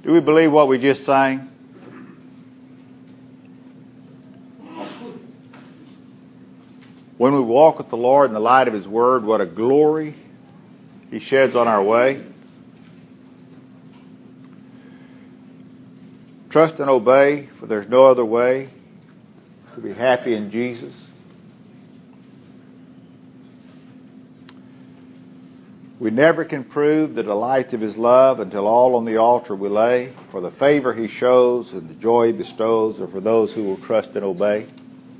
Do we believe what we just sang? When we walk with the Lord in the light of His Word, what a glory He sheds on our way. Trust and obey, for there's no other way to be happy in Jesus. We never can prove the delights of His love until all on the altar we lay, for the favor He shows and the joy He bestows are for those who will trust and obey.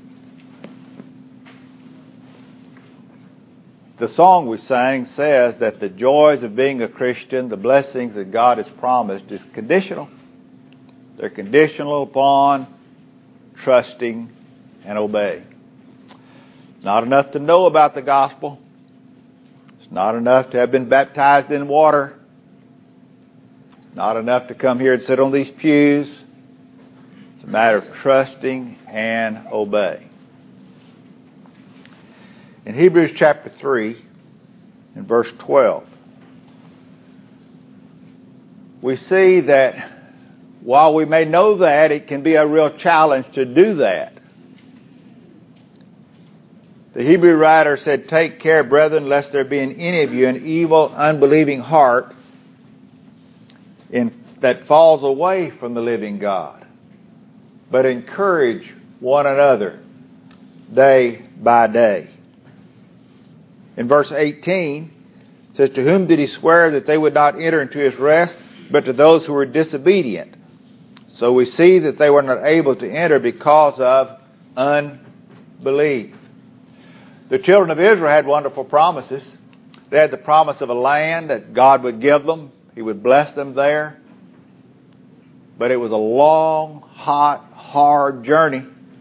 The song we sang says that the joys of being a Christian, the blessings that God has promised, is conditional. They're conditional upon trusting and obeying. It's not enough to know about the gospel. It's not enough to have been baptized in water. It's not enough to come here and sit on these pews. It's a matter of trusting and obeying. In Hebrews chapter 3, in verse 12, we see that while we may know that, it can be a real challenge to do that. The Hebrew writer said, "Take care, brethren, lest there be in any of you an evil, unbelieving heart that falls away from the living God. But encourage one another day by day." In verse 18, it says, "To whom did He swear that they would not enter into His rest, but to those who were disobedient? So we see that they were not able to enter because of unbelief." The children of Israel had wonderful promises. They had the promise of a land that God would give them. He would bless them there. But it was a long, hot, hard journey.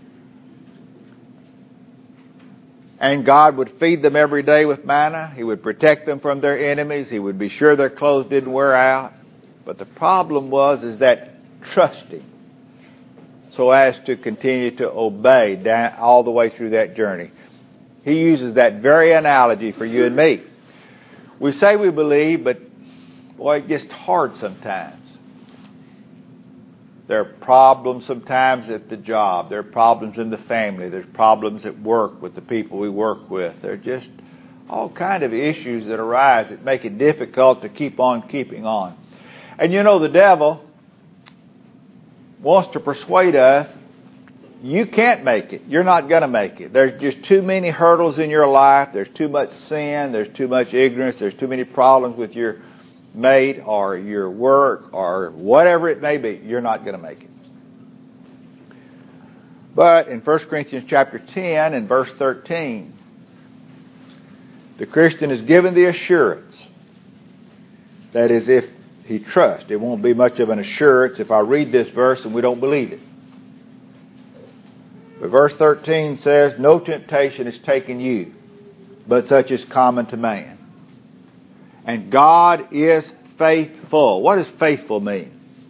And God would feed them every day with manna. He would protect them from their enemies. He would be sure their clothes didn't wear out. But the problem is that trusting so as to continue to obey down all the way through that journey. He uses that very analogy for you and me. We say we believe, but boy, it gets hard sometimes. There are problems sometimes at the job. There are problems in the family. There's problems at work with the people we work with. There are just all kind of issues that arise that make it difficult to keep on keeping on. And you know, the devil wants to persuade us, you can't make it. You're not going to make it. There's just too many hurdles in your life. There's too much sin. There's too much ignorance. There's too many problems with your mate or your work or whatever it may be. You're not going to make it. But in 1 Corinthians chapter 10 and verse 13, the Christian is given the assurance that is, if he trusts. It won't be much of an assurance if I read this verse and we don't believe it. But verse 13 says, "No temptation has taken you, but such is common to man. And God is faithful." What does faithful mean?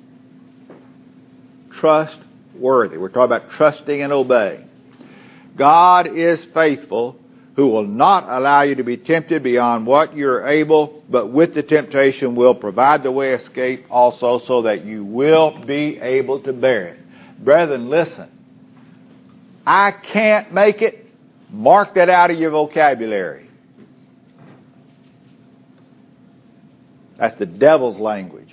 Trustworthy. We're talking about trusting and obeying. God is faithful, who will not allow you to be tempted beyond what you're able, but with the temptation will provide the way of escape also, so that you will be able to bear it. Brethren, listen. I can't make it. Mark that out of your vocabulary. That's the devil's language.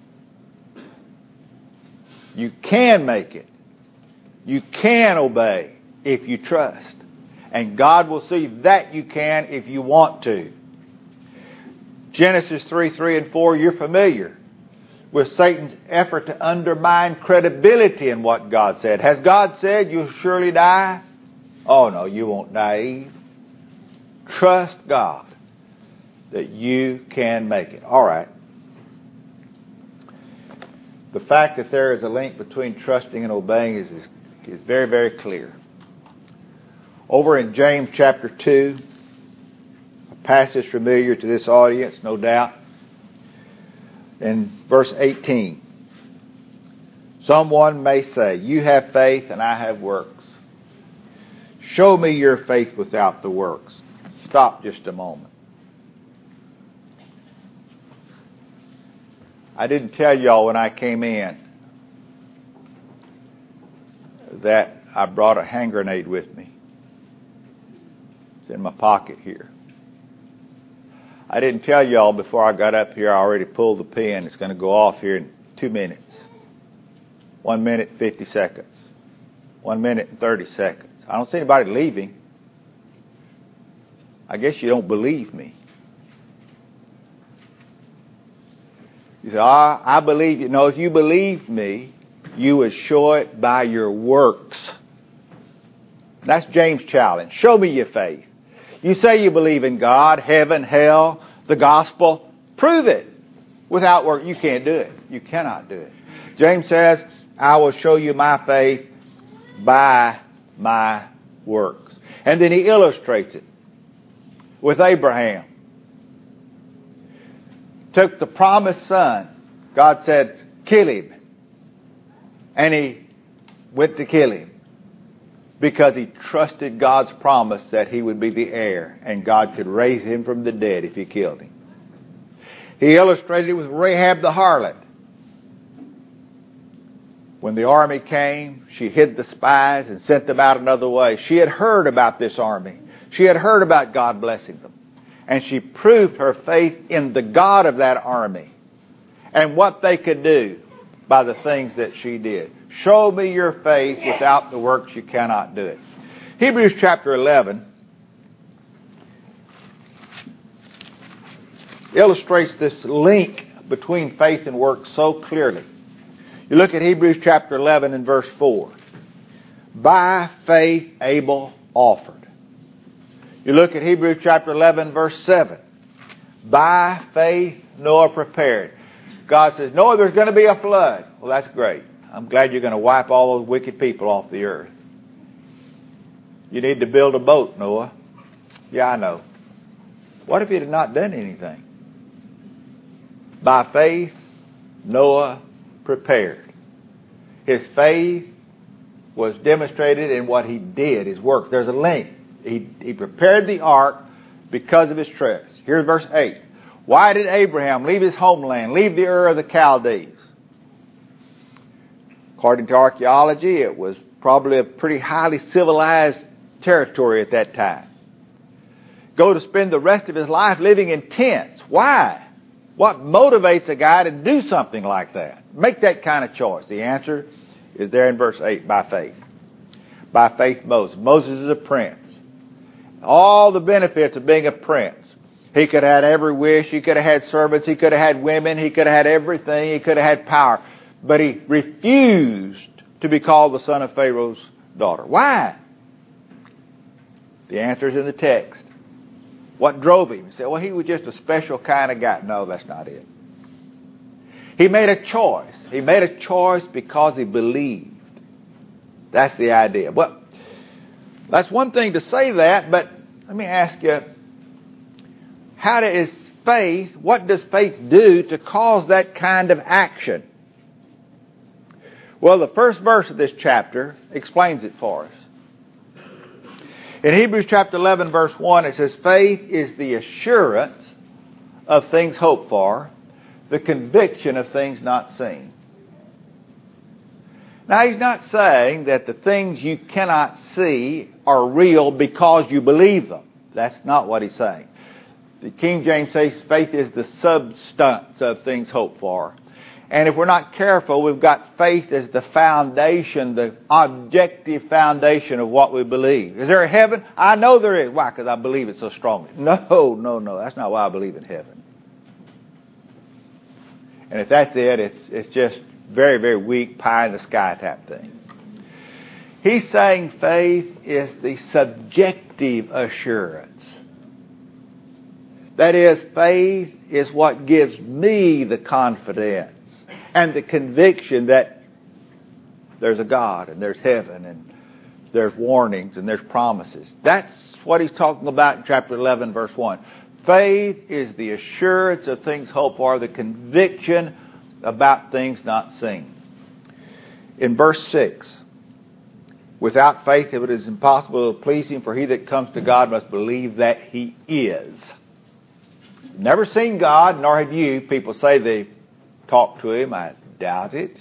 You can make it. You can obey if you trust. And God will see that you can if you want to. Genesis 3 and 4, you're familiar with Satan's effort to undermine credibility in what God said. Has God said you'll surely die? Oh no, you won't die, Eve. Trust God that you can make it. All right. The fact that there is a link between trusting and obeying is very, very clear. Over in James chapter 2, a passage familiar to this audience, no doubt. In verse 18, someone may say, "You have faith and I have works. Show me your faith without the works." Stop just a moment. I didn't tell y'all when I came in that I brought a hand grenade with me. It's in my pocket here. I didn't tell y'all before I got up here. I already pulled the pin. It's going to go off here in 2 minutes. 1 minute, 50 seconds. 1 minute and 30 seconds. I don't see anybody leaving. I guess you don't believe me. You say, I believe you. No, if you believe me, you would show it by your works. That's James' challenge. Show me your faith. You say you believe in God, heaven, hell, the gospel. Prove it. Without work, you can't do it. You cannot do it. James says, I will show you my faith by my works. And then he illustrates it with Abraham. Took the promised son. God said, kill him. And he went to kill him because he trusted God's promise that he would be the heir and God could raise him from the dead if he killed him. He illustrated it with Rahab the harlot. When the army came, she hid the spies and sent them out another way. She had heard about this army. She had heard about God blessing them. And she proved her faith in the God of that army and what they could do by the things that she did. Show me your faith. Without the works you cannot do it. Hebrews chapter 11 illustrates this link between faith and works so clearly. You look at Hebrews chapter 11 and verse 4. By faith Abel offered. You look at Hebrews chapter 11 verse 7. By faith Noah prepared. God says, Noah, there's going to be a flood. Well, that's great. I'm glad you're going to wipe all those wicked people off the earth. You need to build a boat, Noah. Yeah, I know. What if he had not done anything? By faith, Noah prepared. His faith was demonstrated in what he did, his work. There's a link. He prepared the ark because of his trust. Here's verse 8. Why did Abraham leave his homeland, leave the Ur of the Chaldees? According to archaeology, it was probably a pretty highly civilized territory at that time. Go to spend the rest of his life living in tents. Why? What motivates a guy to do something like that? Make that kind of choice. The answer is there in verse 8, by faith. By faith Moses. Moses is a prince. All the benefits of being a prince. He could have had every wish. He could have had servants. He could have had women. He could have had everything. He could have had power. But he refused to be called the son of Pharaoh's daughter. Why? The answer is in the text. What drove him? You say, well, he was just a special kind of guy. No, that's not it. He made a choice. He made a choice because he believed. That's the idea. Well, that's one thing to say that, but let me ask you, what does faith do to cause that kind of action? Well, the first verse of this chapter explains it for us. In Hebrews chapter 11, verse 1, it says, faith is the assurance of things hoped for, the conviction of things not seen. Now, he's not saying that the things you cannot see are real because you believe them. That's not what he's saying. The King James says faith is the substance of things hoped for. And if we're not careful, we've got faith as the foundation, the objective foundation of what we believe. Is there a heaven? I know there is. Why? Because I believe it so strongly. No. That's not why I believe in heaven. And if that's it, it's just very, very weak, pie in the sky type thing. He's saying faith is the subjective assurance. That is, faith is what gives me the confidence and the conviction that there's a God and there's heaven and there's warnings and there's promises. That's what he's talking about in chapter 11, verse 1. Faith is the assurance of things hoped for, the conviction about things not seen. In verse 6, without faith it is impossible to please him, for he that comes to God must believe that he is. Never seen God, nor have you. People say they talk to him, I doubt it.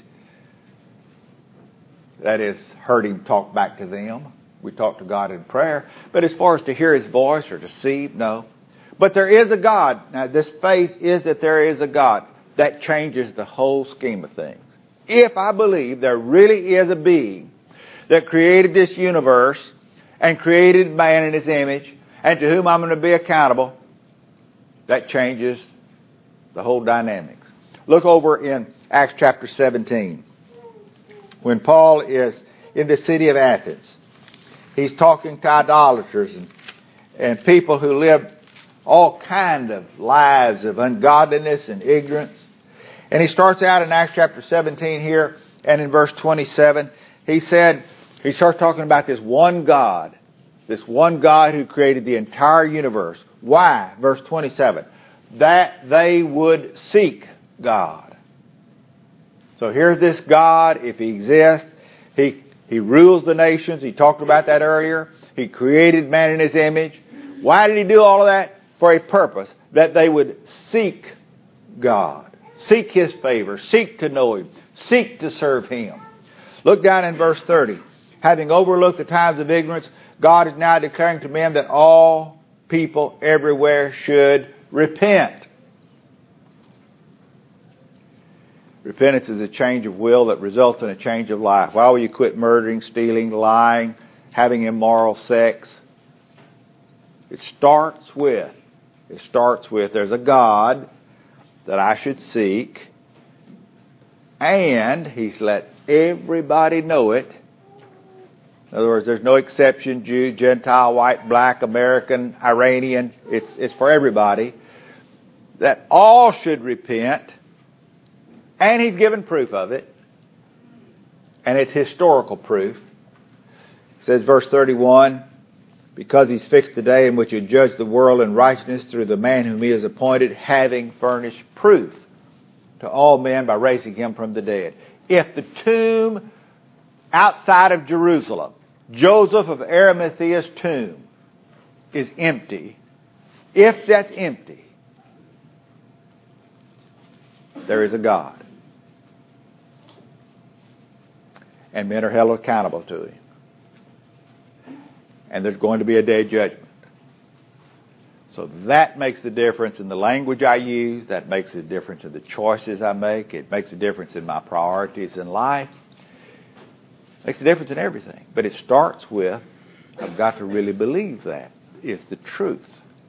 That is, heard him talk back to them. We talk to God in prayer. But as far as to hear his voice or to see, no. But there is a God. Now, this faith is that there is a God. That changes the whole scheme of things. If I believe there really is a being that created this universe and created man in his image, and to whom I'm going to be accountable, that changes the whole dynamics. Look over in Acts chapter 17. When Paul is in the city of Athens, he's talking to idolaters and people who live all kind of lives of ungodliness and ignorance. And he starts out in Acts chapter 17 here, and in verse 27, he starts talking about this one God who created the entire universe. Why? Verse 27, that they would seek God. So here's this God, if he exists, he rules the nations. He talked about that earlier. He created man in his image. Why did he do all of that? For a purpose, that they would seek God. Seek his favor. Seek to know him. Seek to serve him. Look down in verse 30. Having overlooked the times of ignorance, God is now declaring to men that all people everywhere should repent. Repentance is a change of will that results in a change of life. Why will you quit murdering, stealing, lying, having immoral sex? It starts with there's a God that I should seek, and he's let everybody know it. In other words, there's no exception, Jew, Gentile, white, black, American, Iranian. It's for everybody. That all should repent, and he's given proof of it. And it's historical proof. It says, verse 31, because he's fixed the day in which he'll judge the world in righteousness through the man whom he has appointed, having furnished proof to all men by raising him from the dead. If the tomb outside of Jerusalem, Joseph of Arimathea's tomb, is empty, if that's empty, there is a God. And men are held accountable to him. And there's going to be a day of judgment. So that makes the difference in the language I use. That makes a difference in the choices I make. It makes a difference in my priorities in life. It makes a difference in everything. But it starts with, I've got to really believe that is the truth.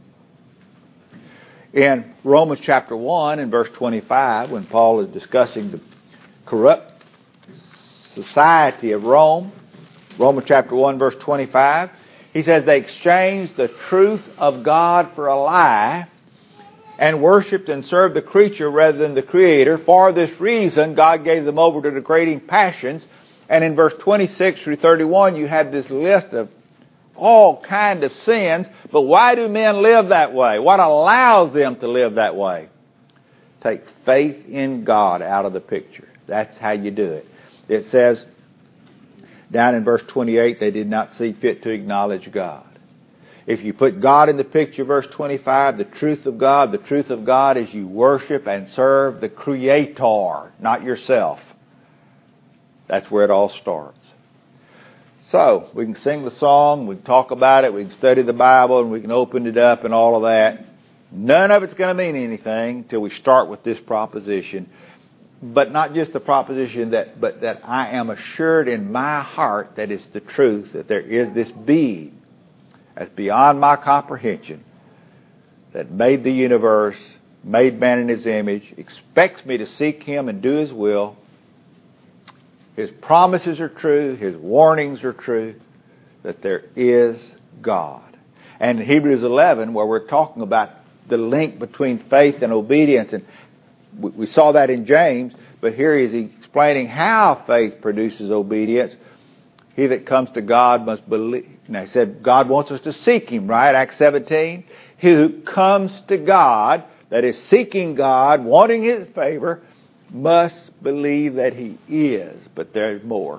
In Romans chapter 1 and verse 25, when Paul is discussing the corrupt society of Rome, Romans chapter 1 verse 25, he says they exchanged the truth of God for a lie and worshipped and served the creature rather than the Creator. For this reason, God gave them over to degrading passions. And in verse 26 through 31, you have this list of all kind of sins. But why do men live that way? What allows them to live that way? Take faith in God out of the picture. That's how you do it. It says, down in verse 28, they did not see fit to acknowledge God. If you put God in the picture, verse 25, the truth of God is you worship and serve the Creator, not yourself. That's where it all starts. So, we can sing the song, we can talk about it, we can study the Bible, and we can open it up and all of that. None of it's going to mean anything until we start with this proposition. But not just the proposition but that I am assured in my heart that it's the truth, that there is this being that's beyond my comprehension, that made the universe, made man in his image, expects me to seek him and do his will. His promises are true, his warnings are true, that there is God. And in Hebrews 11, where we're talking about the link between faith and obedience, and we saw that in James, but here he's explaining how faith produces obedience. He that comes to God must believe. And I said God wants us to seek him, right? Acts 17. He who comes to God, that is seeking God, wanting his favor, must believe that he is. But there's more.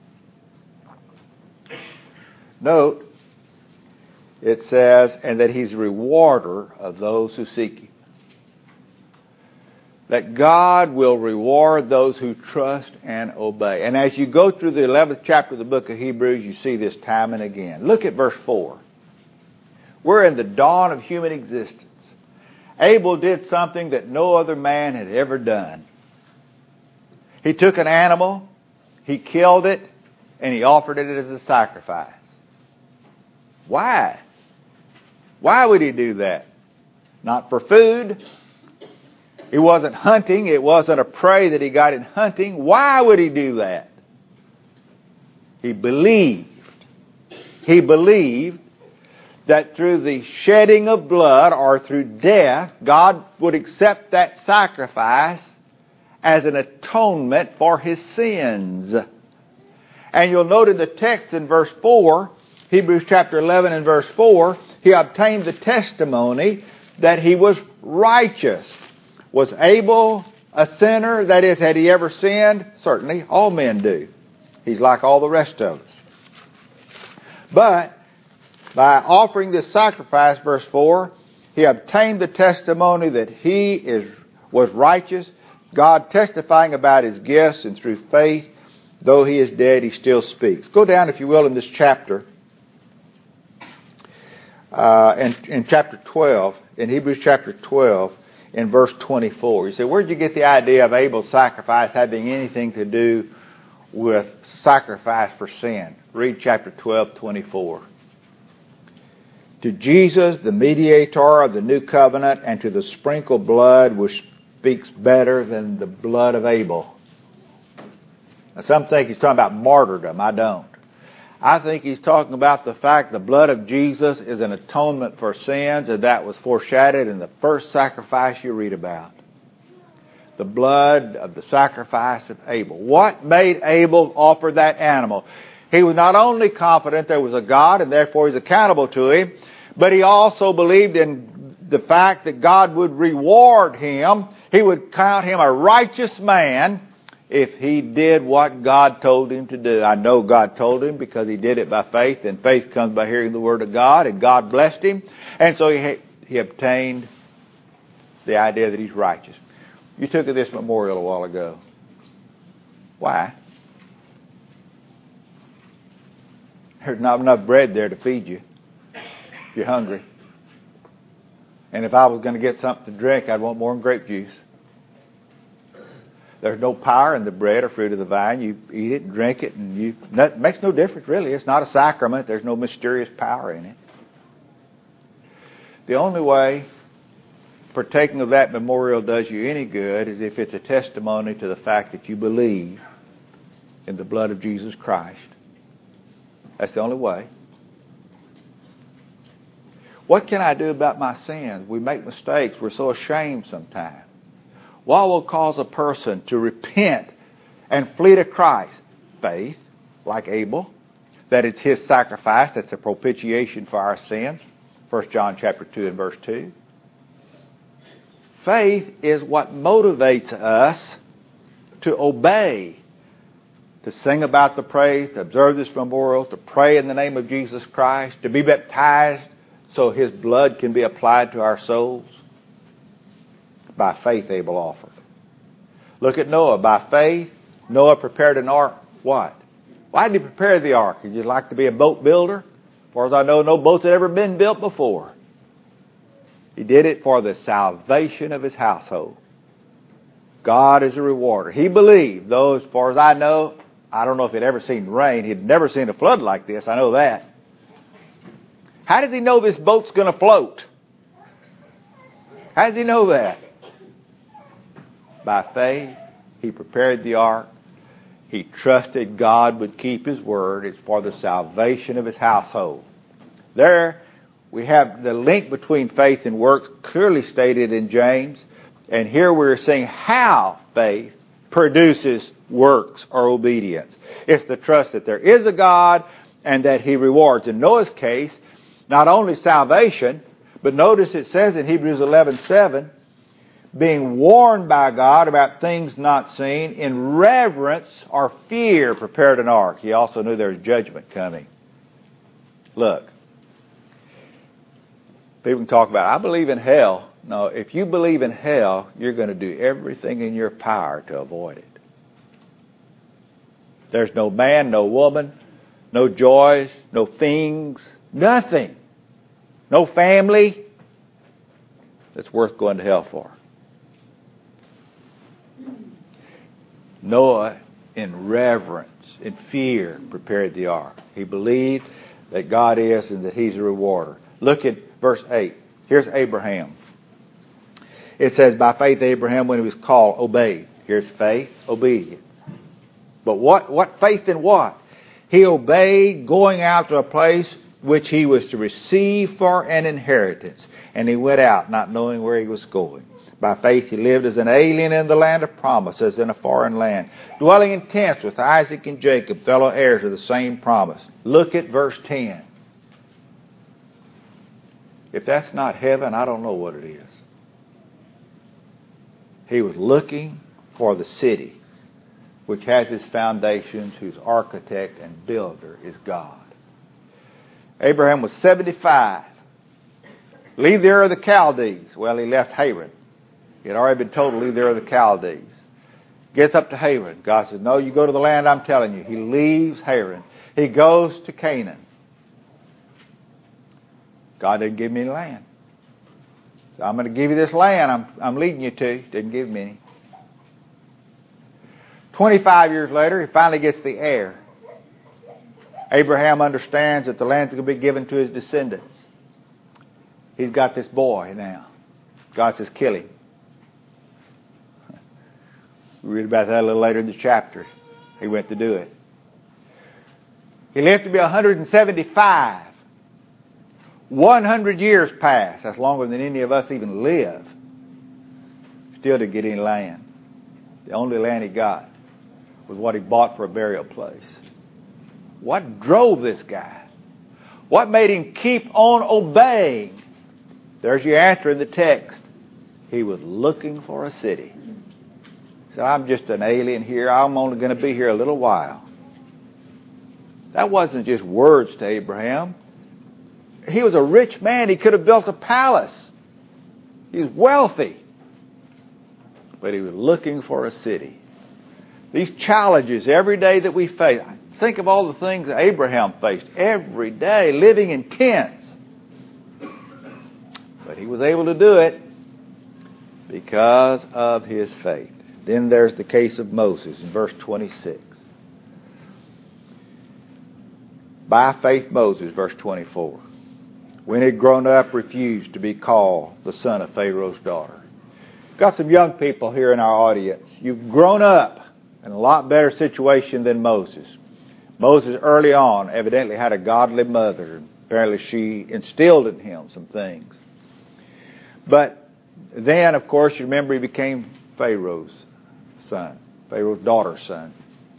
Note, it says, and that he's a rewarder of those who seek him. that God will reward those who trust and obey. And as you go through the 11th chapter of the book of Hebrews, you see this time and again. Look at verse 4. We're in the dawn of human existence. Abel did something that no other man had ever done. He took an animal, he killed it, and he offered it as a sacrifice. Why? Why would he do that? Not for food. He wasn't hunting. It wasn't a prey that he got in hunting. Why would he do that? He believed. He believed that through the shedding of blood or through death, God would accept that sacrifice as an atonement for his sins. And you'll note in the text in verse 4, Hebrews chapter 11 and verse 4, he obtained the testimony that he was righteous. Was Abel a sinner? That is, had he ever sinned? Certainly, all men do. He's like all the rest of us. But by offering this sacrifice, verse 4, he obtained the testimony that he was righteous, God testifying about his gifts, and through faith, though he is dead, he still speaks. Go down, if you will, in this chapter, in chapter 12, in Hebrews chapter 12, in verse 24. You say, where did you get the idea of Abel's sacrifice having anything to do with sacrifice for sin? Read chapter 12, 24. To Jesus, the mediator of the new covenant, and to the sprinkled blood which speaks better than the blood of Abel. Now, some think he's talking about martyrdom. I don't. I think he's talking about the fact the blood of Jesus is an atonement for sins, and that was foreshadowed in the first sacrifice you read about. The blood of the sacrifice of Abel. What made Abel offer that animal? He was not only confident there was a God, and therefore he's accountable to him, but he also believed in the fact that God would reward him. He would count him a righteous man if he did what God told him to do. I know God told him because he did it by faith, and faith comes by hearing the Word of God, and God blessed him. And so he obtained the idea that he's righteous. You took this memorial a while ago. Why? There's not enough bread there to feed you if you're hungry. And if I was going to get something to drink, I'd want more than grape juice. There's no power in the bread or fruit of the vine. You eat it and drink it, and it makes no difference, really. It's not a sacrament. There's no mysterious power in it. The only way partaking of that memorial does you any good is if it's a testimony to the fact that you believe in the blood of Jesus Christ. That's the only way. What can I do about my sins? We make mistakes. We're so ashamed sometimes. What will cause a person to repent and flee to Christ? Faith, like Abel, that it's his sacrifice that's a propitiation for our sins. 1 John chapter 2 and verse 2. Faith is what motivates us to obey, to sing about the praise, to observe this memorial, to pray in the name of Jesus Christ, to be baptized so his blood can be applied to our souls. By faith Abel offered. Look at Noah. By faith, Noah prepared an ark. What? Why did he prepare the ark? Did you like to be a boat builder? As far as I know, no boats had ever been built before. He did it for the salvation of his household. God is a rewarder. He believed, though as far as I know, I don't know if he'd ever seen rain. He'd never seen a flood like this. I know that. How does he know this boat's going to float? How does he know that? By faith, he prepared the ark. He trusted God would keep his word. It's for the salvation of his household. There we have the link between faith and works clearly stated in James. And here we're seeing how faith produces works or obedience. It's the trust that there is a God and that he rewards. In Noah's case, not only salvation, but notice it says in Hebrews 11:7, being warned by God about things not seen, in reverence or fear prepared an ark. He also knew there was judgment coming. Look, people can talk about, I believe in hell. No, if you believe in hell, you're going to do everything in your power to avoid it. There's no man, no woman, no joys, no things, nothing. No family that's worth going to hell for. Noah, in reverence, in fear, prepared the ark. He believed that God is and that He's a rewarder. Look at verse 8. Here's Abraham. It says, by faith Abraham, when he was called, obeyed. Here's faith, obedience. But what faith in what? He obeyed going out to a place which he was to receive for an inheritance. And he went out not knowing where he was going. By faith he lived as an alien in the land of promise, as in a foreign land, dwelling in tents with Isaac and Jacob, fellow heirs of the same promise. Look at verse 10. If that's not heaven, I don't know what it is. He was looking for the city which has its foundations, whose architect and builder is God. Abraham was 75. Leave the Ur of the Chaldees. Well, he left Haran. He had already been told to leave the Ur of the Chaldees. Gets up to Haran. God says, no, you go to the land I'm telling you. He leaves Haran. He goes to Canaan. God didn't give me any land. So I'm going to give you this land I'm leading you to. Didn't give me any. 25 years later, he finally gets the heir. Abraham understands that the land's going to be given to his descendants. He's got this boy now. God says, kill him. We read about that a little later in the chapter. He went to do it. He lived to be 175. 100 years passed. That's longer than any of us even live. Still didn't get any land. The only land he got was what he bought for a burial place. What drove this guy? What made him keep on obeying? There's your answer in the text. He was looking for a city. He said, I'm just an alien here. I'm only going to be here a little while. That wasn't just words to Abraham. He was a rich man. He could have built a palace. He was wealthy. But he was looking for a city. These challenges every day that we face. Think of all the things that Abraham faced every day, living in tents. But he was able to do it because of his faith. Then there's the case of Moses in verse 26. By faith Moses, verse 24, when he had grown up, refused to be called the son of Pharaoh's daughter. Got some young people here in our audience. You've grown up in a lot better situation than Moses. Moses early on evidently had a godly mother. Apparently she instilled in him some things. But then, of course, you remember he became Pharaoh's son, Pharaoh's daughter's son.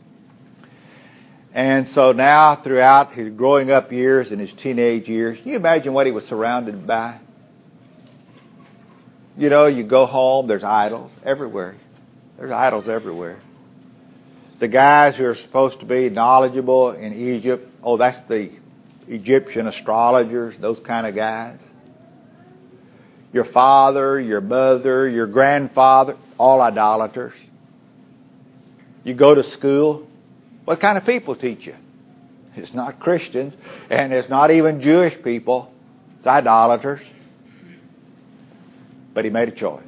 And so now, throughout his growing up years and his teenage years, can you imagine what he was surrounded by? You know, you go home, there's idols everywhere. There's idols everywhere. The guys who are supposed to be knowledgeable in Egypt, oh, that's the Egyptian astrologers, those kind of guys. Your father, your mother, your grandfather, all idolaters. You go to school. What kind of people teach you? It's not Christians, and it's not even Jewish people. It's idolaters. But he made a choice.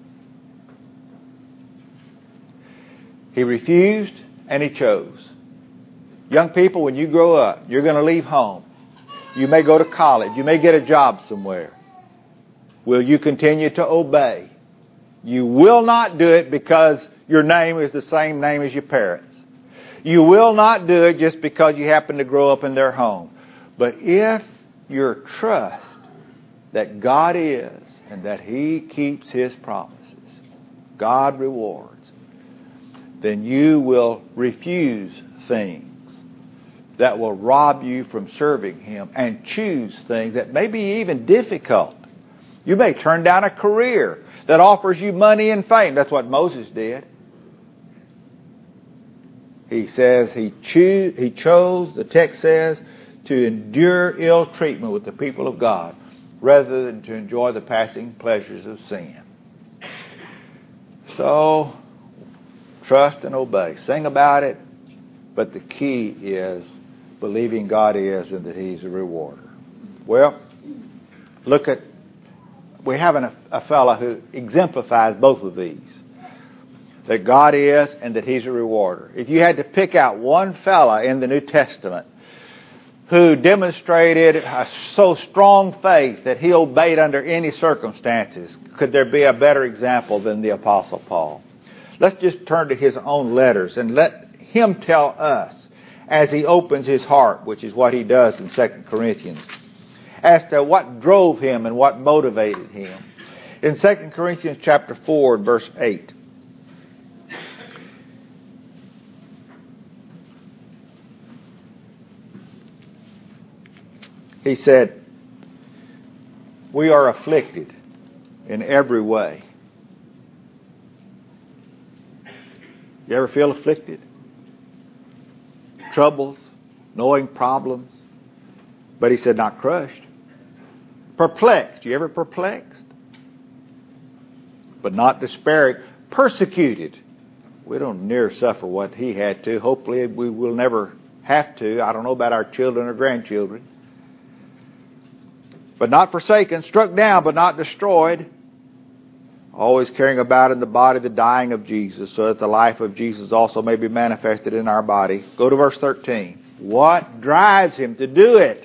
He refused and he chose. Young people, when you grow up, you're going to leave home. You may go to college. You may get a job somewhere. Will you continue to obey? You will not do it because your name is the same name as your parents. You will not do it just because you happen to grow up in their home. But if your trust that God is and that He keeps His promises, God rewards, then you will refuse things that will rob you from serving Him and choose things that may be even difficult. You may turn down a career that offers you money and fame. That's what Moses did. He says he chose, the text says, to endure ill treatment with the people of God. rather than to enjoy the passing pleasures of sin. So, trust and obey. Sing about it, but the key is believing God is and that He's a rewarder. Well, we have a fellow who exemplifies both of these. That God is and that He's a rewarder. If you had to pick out one fella in the New Testament who demonstrated a so strong faith that he obeyed under any circumstances, could there be a better example than the Apostle Paul? Let's just turn to his own letters and let him tell us as he opens his heart, which is what he does in 2 Corinthians, as to what drove him and what motivated him. In 2 Corinthians chapter 4 and verse 8, he said, "We are afflicted in every way." You ever feel afflicted? Troubles, knowing problems. But he said, not crushed. Perplexed. You ever perplexed? But not despairing. Persecuted. We don't near suffer what he had to. Hopefully we will never have to. I don't know about our children or grandchildren. But not forsaken, struck down but not destroyed, always carrying about in the body the dying of Jesus, so that the life of Jesus also may be manifested in our body. Go to verse 13. What drives him to do it?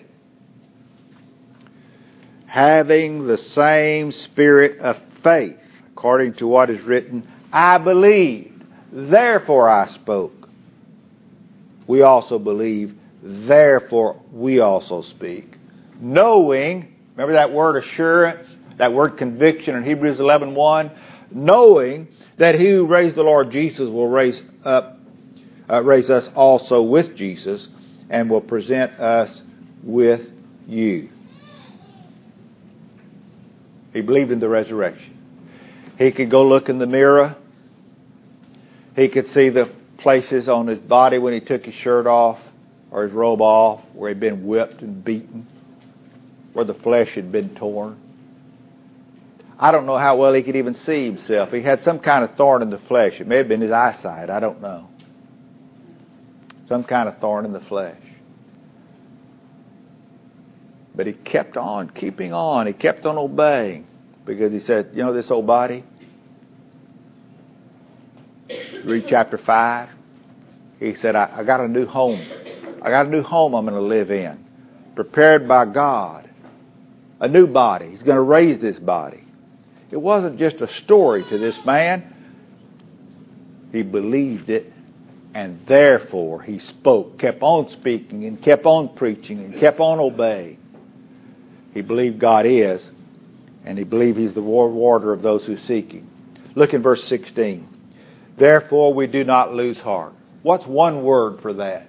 Having the same spirit of faith, according to what is written, I believed, therefore I spoke. We also believe, therefore we also speak. Knowing, remember that word assurance, that word conviction in Hebrews 11:1, knowing that He who raised the Lord Jesus will raise us also with Jesus and will present us with you. He believed in the resurrection. He could go look in the mirror. He could see the places on his body when he took his shirt off or his robe off, where he'd been whipped and beaten, where the flesh had been torn. I don't know how well he could even see himself. He had some kind of thorn in the flesh. It may have been his eyesight. I don't know. Some kind of thorn in the flesh. But he kept on keeping on. He kept on obeying. Because he said, you know this old body? Read chapter 5. He said, I got a new home. I got a new home I'm going to live in. Prepared by God. A new body. He's going to raise this body. It wasn't just a story to this man. He believed it. And therefore he spoke. Kept on speaking and kept on preaching and kept on obeying. He believed God is. And he believed He's the rewarder of those who seek Him. Look in verse 16. Therefore we do not lose heart. What's one word for that?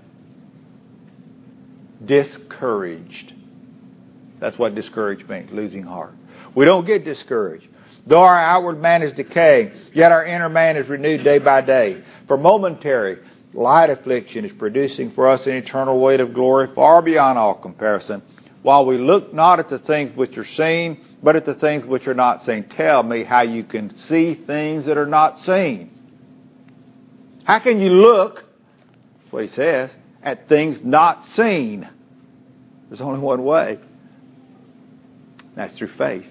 Discouraged. That's what discouraged means, losing heart. We don't get discouraged. Though our outward man is decaying, yet our inner man is renewed day by day. For momentary, light affliction is producing for us an eternal weight of glory far beyond all comparison, while we look not at the things which are seen, but at the things which are not seen. Tell me how you can see things that are not seen. How can you look, that's what he says, at things not seen? There's only one way. That's through faith.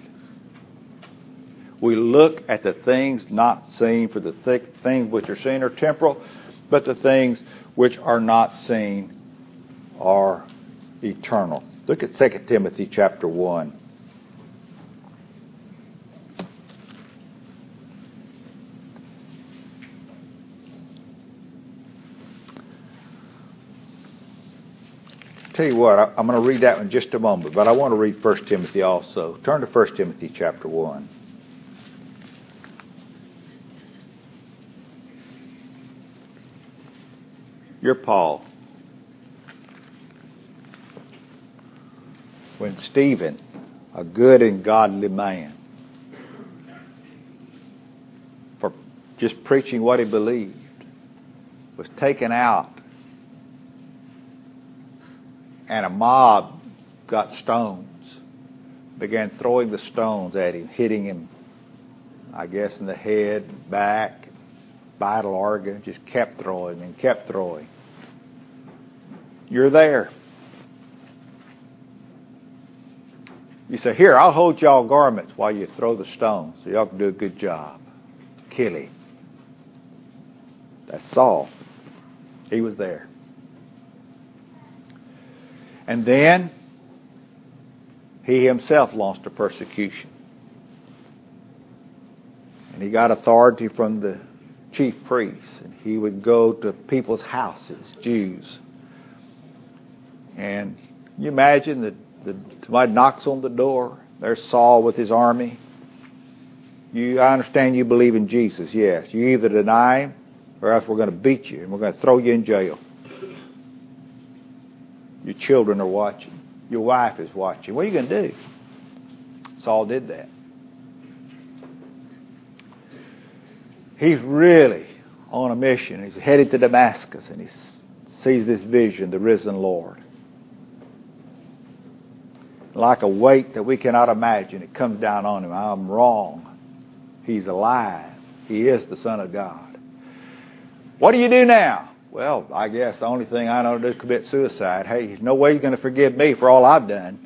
We look at the things not seen, for the things which are seen are temporal, but the things which are not seen are eternal. Look at 2 Timothy chapter 1. Tell you what, I'm going to read that in just a moment, but I want to read 1 Timothy also. Turn to 1 Timothy chapter 1. You're Paul. When Stephen, a good and godly man, for just preaching what he believed, was taken out, and a mob got stones, began throwing the stones at him, hitting him, I guess, in the head, back, vital organ. Just kept throwing and kept throwing. You're there. You say, here, I'll hold y'all garments while you throw the stones so y'all can do a good job. Kill him. That's Saul. He was there. And then he himself launched a persecution. And he got authority from the chief priests. And he would go to people's houses, Jews. And you imagine that somebody knocks on the door. There's Saul with his army. I understand you believe in Jesus. Yes. You either deny him or else we're going to beat you and we're going to throw you in jail. Your children are watching. Your wife is watching. What are you going to do? Saul did that. He's really on a mission. He's headed to Damascus and he sees this vision, the risen Lord. Like a weight that we cannot imagine, it comes down on him. I'm wrong. He's alive. He is the Son of God. What do you do now? Well, I guess the only thing I know to do is commit suicide. Hey, there's no way he's going to forgive me for all I've done.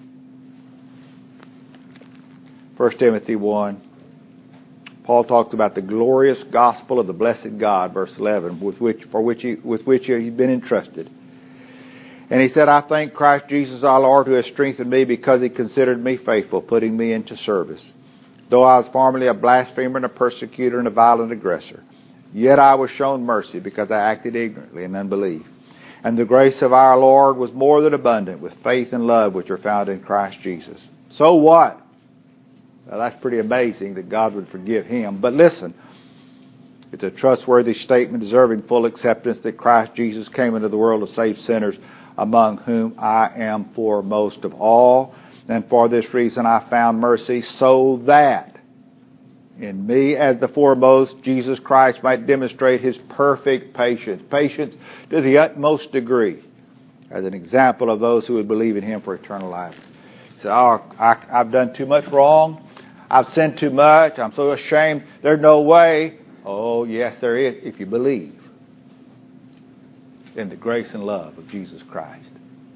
1 Timothy 1. Paul talks about the glorious gospel of the blessed God, verse 11, with which he'd been entrusted. And he said, I thank Christ Jesus our Lord who has strengthened me because he considered me faithful, putting me into service. Though I was formerly a blasphemer and a persecutor and a violent aggressor, yet I was shown mercy because I acted ignorantly in unbelief. And the grace of our Lord was more than abundant with faith and love which are found in Christ Jesus. So what? Well, that's pretty amazing that God would forgive him. But listen, it's a trustworthy statement deserving full acceptance that Christ Jesus came into the world to save sinners, among whom I am foremost of all. And for this reason I found mercy, so that in me as the foremost, Jesus Christ might demonstrate his perfect patience to the utmost degree, as an example of those who would believe in him for eternal life. He said, I've done too much wrong. I've sinned too much. I'm so ashamed. There's no way. Oh, yes, there is, if you believe in the grace and love of Jesus Christ.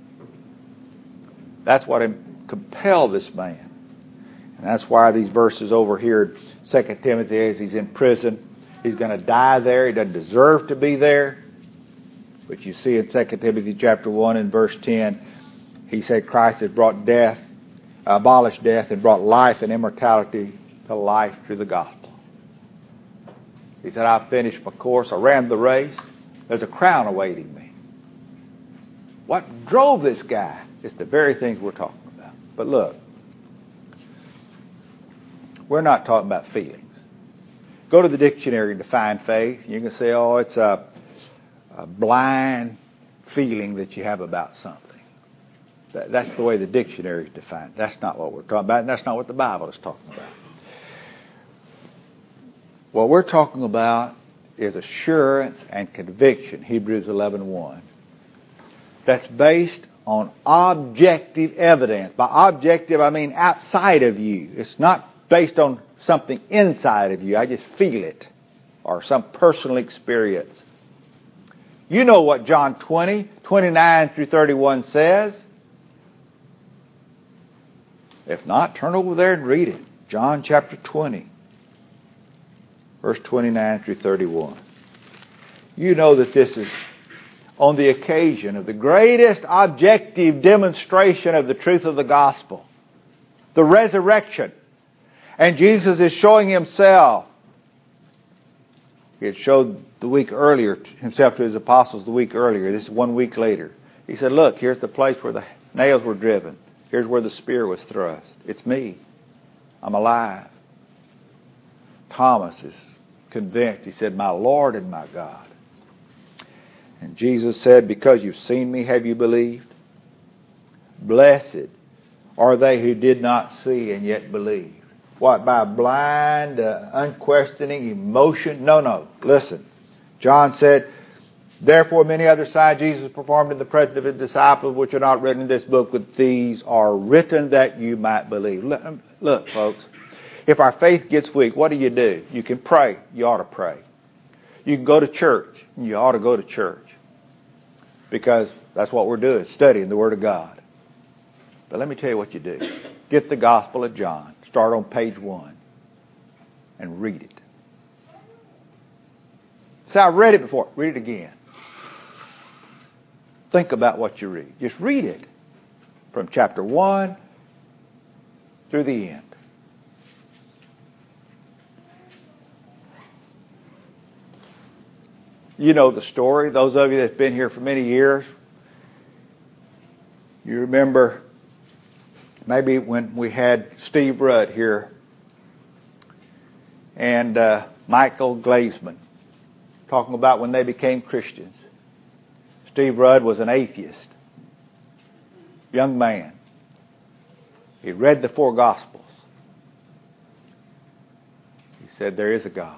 That's what compelled this man. And that's why these verses over here in 2 Timothy, as he's in prison, he's going to die there. He doesn't deserve to be there. But you see in 2 Timothy chapter 1 and verse 10, he said Christ has brought death, abolished death, and brought life and immortality to life through the gospel. He said, I've finished my course. I ran the race. There's a crown awaiting me. What drove this guy? It's the very things we're talking about. But look, we're not talking about feelings. Go to the dictionary and define faith. You can say, oh, it's a blind feeling that you have about something. That's the way the dictionary is defined. That's not what we're talking about, and that's not what the Bible is talking about. What we're talking about is assurance and conviction, Hebrews 11:1. That's based on objective evidence. By objective, I mean outside of you. It's not based on something inside of you. I just feel it, or some personal experience. You know what John 20:29 through 31 says. If not, turn over there and read it. John chapter 20, verse 29 through 31. You know that this is on the occasion of the greatest objective demonstration of the truth of the gospel, the resurrection. And Jesus is showing himself. He had showed the week earlier himself to his apostles the week earlier. This is 1 week later. He said, look, here's the place where the nails were driven. Here's where the spear was thrust. It's me. I'm alive. Thomas is convinced. He said, my Lord and my God. And Jesus said, because you've seen me, have you believed? Blessed are they who did not see and yet believed. What, by blind, unquestioning emotion? No. Listen. John said, Therefore, many other signs Jesus performed in the presence of his disciples, which are not written in this book, but these are written that you might believe. Look, folks, if our faith gets weak, what do? You can pray. You ought to pray. You can go to church. You ought to go to church. Because that's what we're doing, studying the Word of God. But let me tell you what you do. Get the Gospel of John. Start on page 1 and read it. Say, I've read it before. Read it again. Think about what you read. Just read it from chapter 1 through the end. You know the story. Those of you that's been here for many years, you remember maybe when we had Steve Rudd here and Michael Glazeman talking about when they became Christians. Steve Rudd was an atheist, young man. He read the 4 Gospels. He said, there is a God.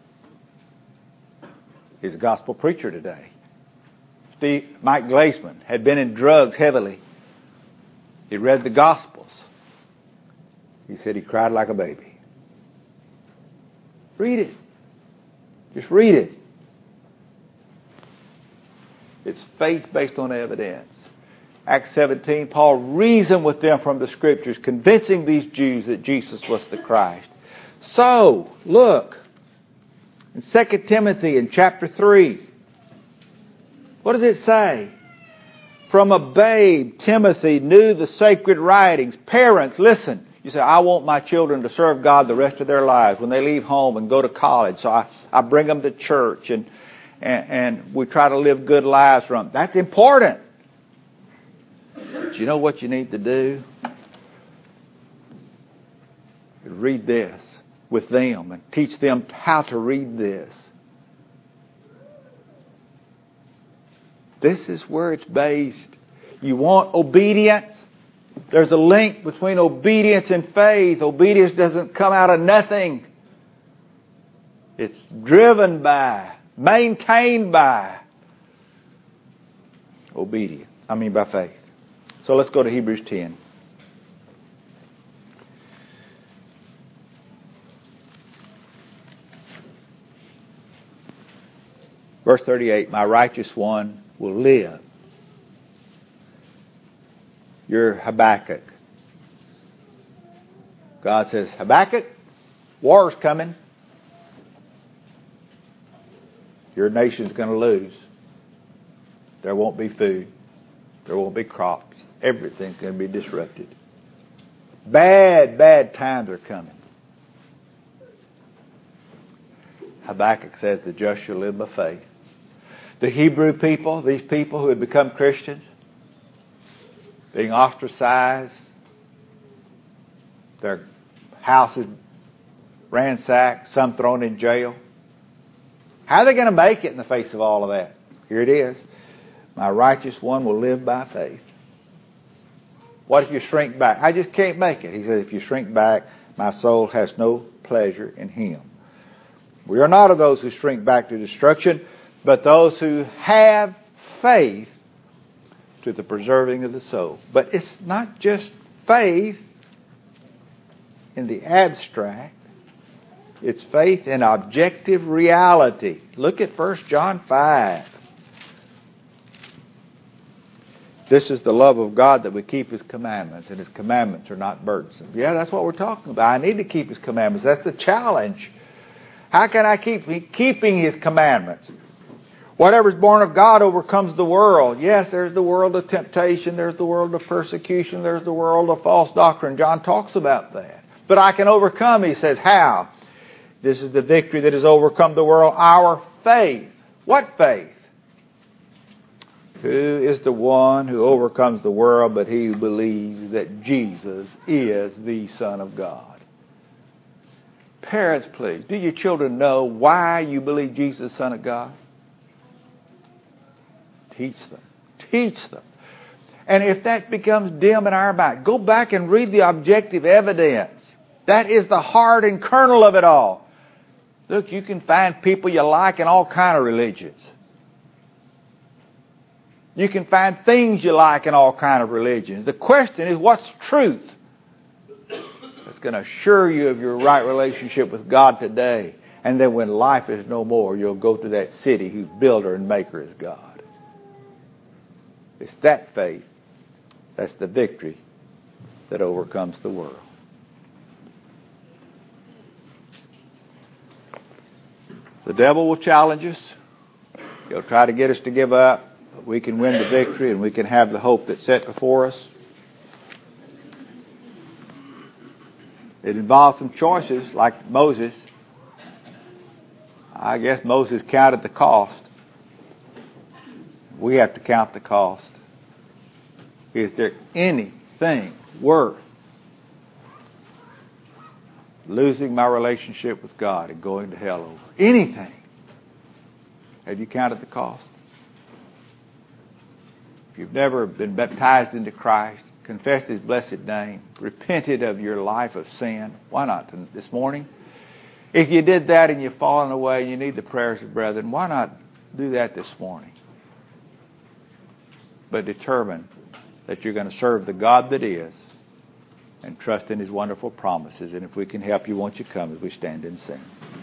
He's a gospel preacher today. Mike Glazeman had been in drugs heavily. He read the Gospels. He said he cried like a baby. Read it. Just read it. It's faith based on evidence. Acts 17, Paul reasoned with them from the Scriptures, convincing these Jews that Jesus was the Christ. So, look, in 2 Timothy in chapter 3, what does it say? From a babe, Timothy knew the sacred writings. Parents, listen. You say, I want my children to serve God the rest of their lives when they leave home and go to college. So I bring them to church and we try to live good lives for them. That's important. But you know what you need to do? Read this with them and teach them how to read this. This is where it's based. You want obedience? There's a link between obedience and faith. Obedience doesn't come out of nothing. It's driven by, maintained by obedience. By faith. So let's go to Hebrews 10. Verse 38, my righteous one will live. You're Habakkuk. God says, Habakkuk, war's coming. Your nation's going to lose. There won't be food. There won't be crops. Everything's going to be disrupted. Bad times are coming. Habakkuk says the just shall live by faith. The Hebrew people, these people who had become Christians, being ostracized, their houses ransacked, some thrown in jail. How are they going to make it in the face of all of that? Here it is. My righteous one will live by faith. What if you shrink back? I just can't make it. He said, if you shrink back, my soul has no pleasure in him. We are not of those who shrink back to destruction, but those who have faith to the preserving of the soul. But it's not just faith in the abstract. It's faith in objective reality. Look at 1 John 5. This is the love of God, that we keep His commandments, and His commandments are not burdensome. Yeah, that's what we're talking about. I need to keep His commandments. That's the challenge. How can I keep keeping His commandments? Whatever's born of God overcomes the world. Yes, there's the world of temptation. There's the world of persecution. There's the world of false doctrine. John talks about that. But I can overcome, he says. How? This is the victory that has overcome the world. Our faith. What faith? Who is the one who overcomes the world but he who believes that Jesus is the Son of God? Parents, please, do your children know why you believe Jesus is the Son of God? Teach them. Teach them. And if that becomes dim in our mind, go back and read the objective evidence. That is the heart and kernel of it all. Look, you can find people you like in all kind of religions. You can find things you like in all kinds of religions. The question is, what's truth? That's going to assure you of your right relationship with God today. And then when life is no more, you'll go to that city whose builder and maker is God. It's that faith that's the victory that overcomes the world. The devil will challenge us. He'll try to get us to give up. But we can win the victory and we can have the hope that's set before us. It involves some choices like Moses. I guess Moses counted the cost. We have to count the cost. Is there anything worth losing my relationship with God and going to hell over? Anything? Have you counted the cost? If you've never been baptized into Christ, confessed His blessed name, repented of your life of sin, why not this morning? If you did that and you've fallen away and you need the prayers of brethren, why not do that this morning? But determine that you're going to serve the God that is and trust in His wonderful promises. And if we can help you, won't you come as we stand and sing?